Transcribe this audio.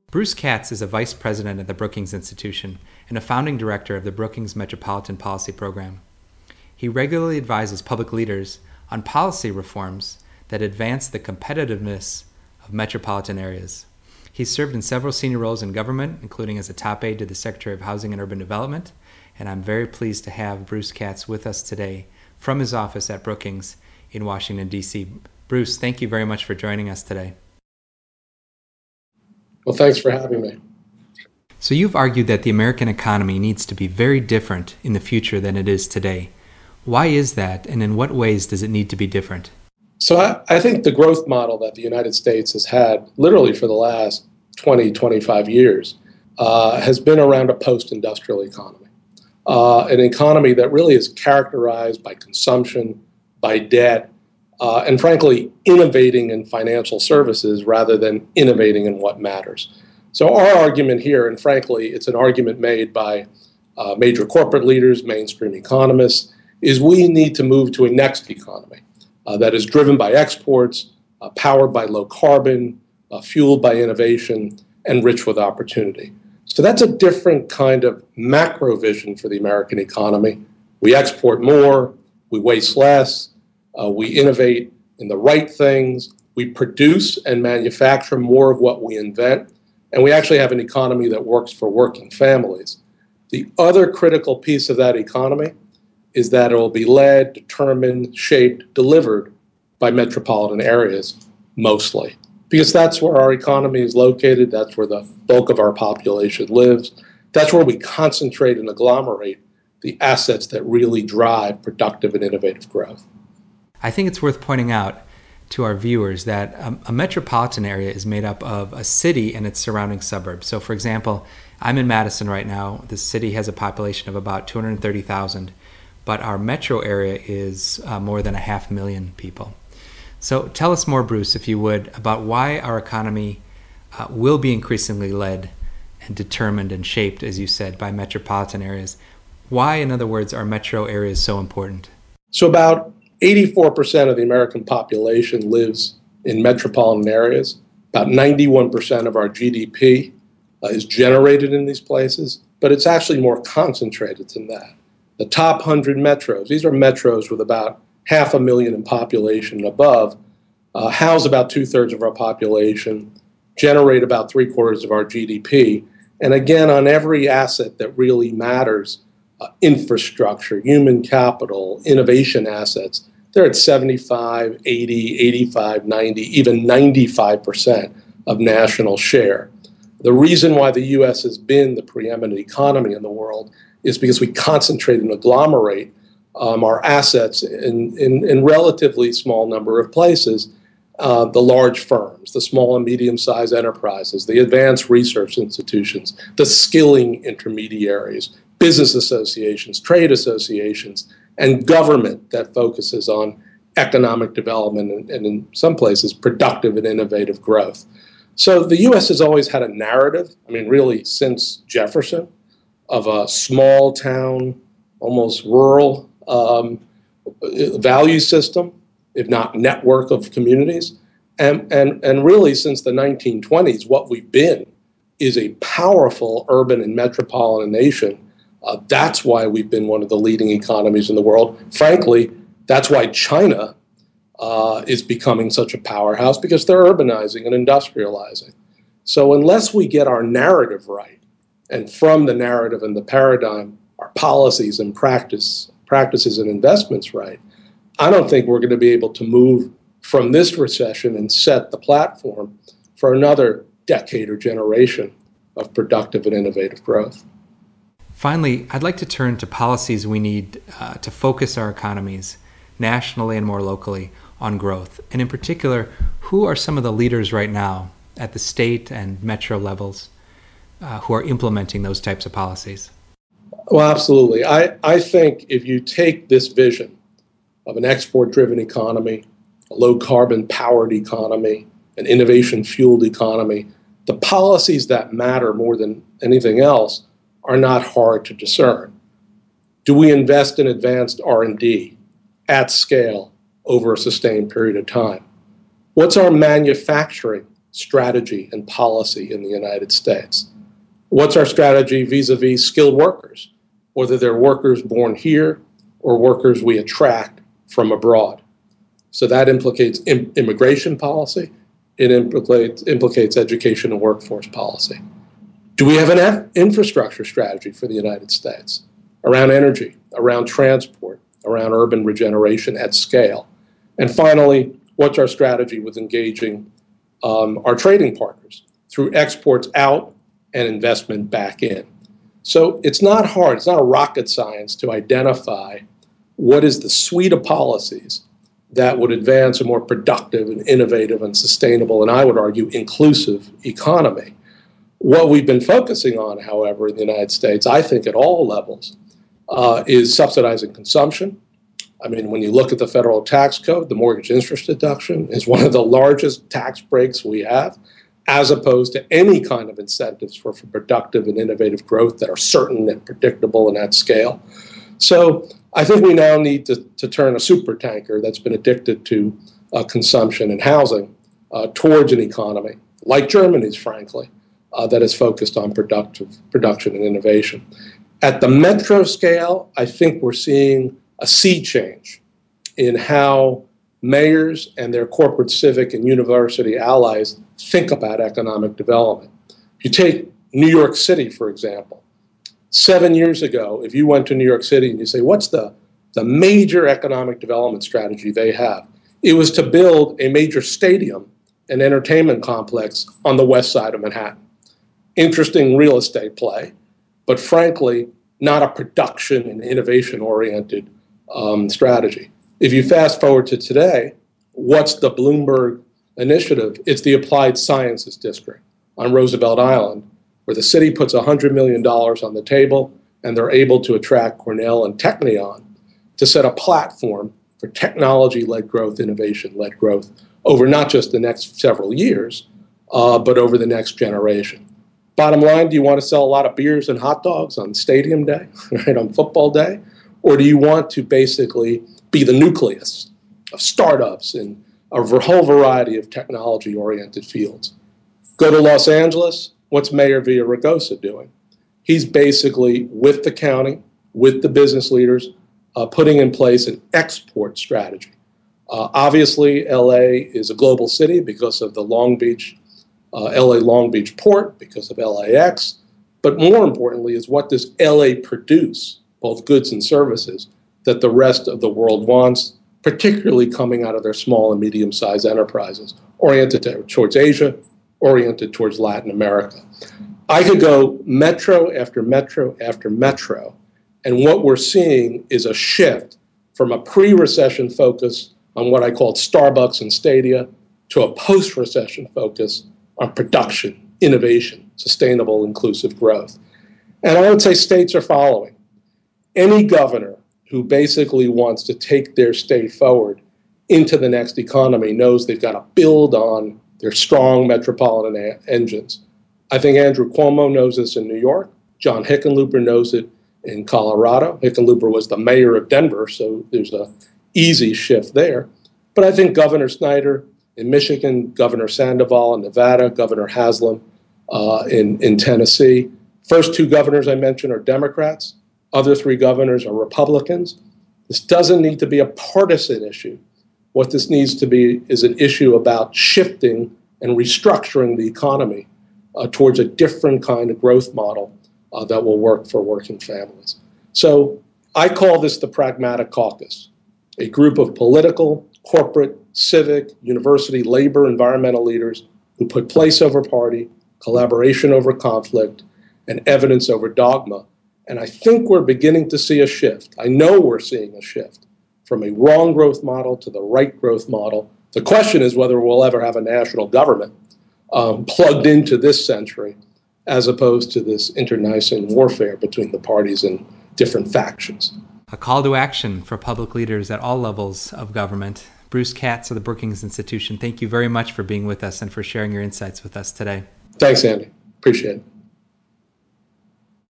Bruce Katz is a vice president at the Brookings Institution and a founding director of the Brookings Metropolitan Policy Program. He regularly advises public leaders on policy reforms that advance the competitiveness of metropolitan areas. He's served in several senior roles in government, including as a top aide to the Secretary of Housing and Urban Development, and I'm very pleased to have Bruce Katz with us today from his office at Brookings in Washington, D.C. Bruce, thank you very much for joining us today. Well, thanks for having me. So you've argued that the American economy needs to be very different in the future than it is today. Why is that, and in what ways does it need to be different? So I think the growth model that the United States has had literally for the last 20, 25 years has been around a post-industrial economy. An economy that really is characterized by consumption, by debt, and frankly, innovating in financial services rather than innovating in what matters. So our argument here, and frankly, it's an argument made by major corporate leaders, mainstream economists, is we need to move to a next economy that is driven by exports, powered by low carbon, fueled by innovation, and rich with opportunity. So that's a different kind of macro vision for the American economy. We export more, we waste less, we innovate in the right things, we produce and manufacture more of what we invent, and we actually have an economy that works for working families. The other critical piece of that economy is that it will be led, determined, shaped, delivered by metropolitan areas mostly. Because that's where our economy is located, that's where the bulk of our population lives, that's where we concentrate and agglomerate the assets that really drive productive and innovative growth. I think it's worth pointing out to our viewers that a metropolitan area is made up of a city and its surrounding suburbs. So for example, I'm in Madison right now. The city has a population of about 230,000, but our metro area is more than 500,000 people. So tell us more, Bruce, if you would, about why our economy will be increasingly led and determined and shaped, as you said, by metropolitan areas. Why, in other words, are metro areas so important? So about 84% of the American population lives in metropolitan areas. About 91% of our GDP is generated in these places, but it's actually more concentrated than that. The top 100 metros, these are metros with about 500,000 in population and above, house about 2/3 of our population, generate about 3/4 of our GDP, and again, on every asset that really matters, infrastructure, human capital, innovation assets, they're at 75, 80, 85, 90, even 95% of national share. The reason why the U.S. has been the preeminent economy in the world is because we concentrate and agglomerate our assets in relatively small number of places. The large firms, the small and medium-sized enterprises, the advanced research institutions, the skilling intermediaries, business associations, trade associations, and government that focuses on economic development and in some places productive and innovative growth. So the U.S. has always had a narrative, really since Jefferson, of a small town, almost rural value system, if not network of communities. And really since the 1920s, what we've been is a powerful urban and metropolitan nation. That's why we've been one of the leading economies in the world. Frankly, that's why China is becoming such a powerhouse, because they're urbanizing and industrializing. So unless we get our narrative right, and from the narrative and the paradigm, our policies and practices and investments right, I don't think we're going to be able to move from this recession and set the platform for another decade or generation of productive and innovative growth. Finally, I'd like to turn to policies we need to focus our economies nationally and more locally on growth. And in particular, who are some of the leaders right now at the state and metro levels who are implementing those types of policies? Well, absolutely. I think if you take this vision of an export-driven economy, a low-carbon powered economy, an innovation-fueled economy, the policies that matter more than anything else are not hard to discern. Do we invest in advanced R&D at scale over a sustained period of time? What's our manufacturing strategy and policy in the United States. What's our strategy vis-a-vis skilled workers, whether they're workers born here or workers we attract from abroad? So that implicates immigration policy. It implicates education and workforce policy. Do we have an infrastructure strategy for the United States around energy, around transport, around urban regeneration at scale? And finally, what's our strategy with engaging our trading partners through exports out and investment back in? So it's not hard, it's not a rocket science to identify what is the suite of policies that would advance a more productive and innovative and sustainable, and I would argue inclusive economy. What we've been focusing on, however, in the United States, I think at all levels, is subsidizing consumption. I mean, when you look at the federal tax code, the mortgage interest deduction is one of the largest tax breaks we have, as opposed to any kind of incentives for productive and innovative growth that are certain and predictable and at scale. So I think we now need to turn a supertanker that's been addicted to consumption and housing towards an economy, like Germany's, frankly, that is focused on production and innovation. At the metro scale, I think we're seeing a sea change in how mayors and their corporate, civic, and university allies think about economic development. If you take New York City, for example, 7 years ago, if you went to New York City and you say, what's the major economic development strategy they have? It was to build a major stadium and entertainment complex on the west side of Manhattan. Interesting real estate play, but frankly, not a production and innovation-oriented strategy. If you fast forward to today, what's the Bloomberg initiative? It's the Applied Sciences District on Roosevelt Island, where the city puts $100 million on the table, and they're able to attract Cornell and Technion to set a platform for technology-led growth, innovation-led growth over not just the next several years, but over the next generation. Bottom line, do you want to sell a lot of beers and hot dogs on stadium day, right, on football day? Or do you want to basically be the nucleus of startups in a whole variety of technology-oriented fields? Go to Los Angeles. What's Mayor Villaraigosa doing? He's basically, with the county, with the business leaders, putting in place an export strategy. Obviously, LA is a global city because of the LA Long Beach port, because of LAX. But more importantly is, what does LA produce, both goods and services, that the rest of the world wants, particularly coming out of their small and medium-sized enterprises, oriented towards Asia, oriented towards Latin America. I could go metro after metro after metro, and what we're seeing is a shift from a pre-recession focus on what I called Starbucks and Stadia to a post-recession focus on production, innovation, sustainable, inclusive growth. And I would say states are following. Any governor who basically wants to take their state forward into the next economy knows they've got to build on their strong metropolitan engines. I think Andrew Cuomo knows this in New York. John Hickenlooper knows it in Colorado. Hickenlooper was the mayor of Denver, so there's an easy shift there. But I think Governor Snyder in Michigan, Governor Sandoval in Nevada, Governor Haslam in Tennessee. First two governors I mentioned are Democrats. Other three governors are Republicans. This doesn't need to be a partisan issue. What this needs to be is an issue about shifting and restructuring the economy towards a different kind of growth model that will work for working families. So I call this the Pragmatic Caucus, a group of political, corporate, civic, university, labor, environmental leaders who put place over party, collaboration over conflict, and evidence over dogma. And I think we're beginning to see a shift. I know we're seeing a shift from a wrong growth model to the right growth model. The question is whether we'll ever have a national government plugged into this century, as opposed to this internecine warfare between the parties and different factions. A call to action for public leaders at all levels of government. Bruce Katz of the Brookings Institution, thank you very much for being with us and for sharing your insights with us today. Thanks, Andy. Appreciate it.